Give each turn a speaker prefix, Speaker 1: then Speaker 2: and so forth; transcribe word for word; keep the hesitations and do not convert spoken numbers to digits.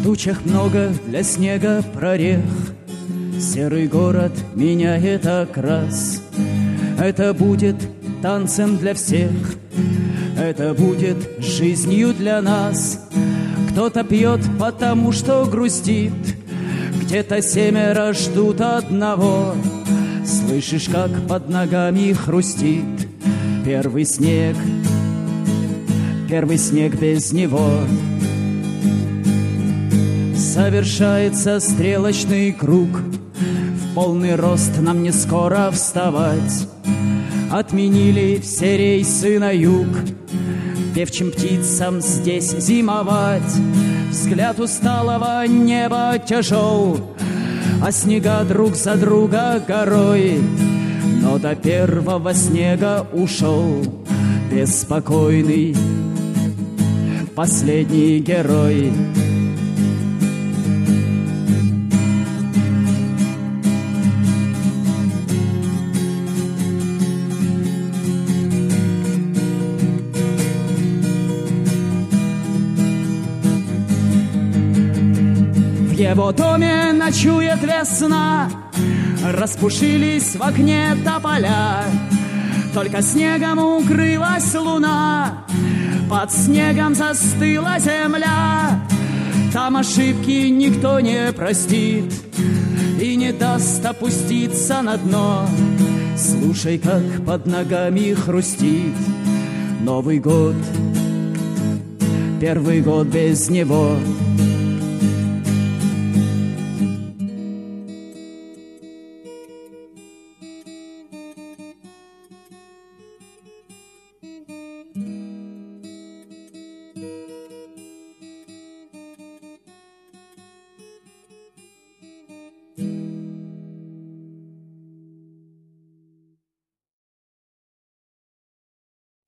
Speaker 1: тучах много для снега прорех. Серый город меняет окрас. Это будет танцем для всех, это будет жизнью для нас. Кто-то пьет, потому что грустит, где-то семеро ждут одного. Слышишь, как под ногами хрустит первый снег, первый снег без него. Совершается стрелочный круг, в полный рост нам не скоро вставать. Отменили все рейсы на юг, певчим птицам здесь зимовать. Взгляд усталого неба тяжел, а снега друг за друга горой. Но до первого снега ушел беспокойный последний герой. В его доме ночует весна, распушились в окне тополя. Только снегом укрылась луна, под снегом застыла земля. Там ошибки никто не простит и не даст опуститься на дно. Слушай, как под ногами хрустит Новый год, первый год без него.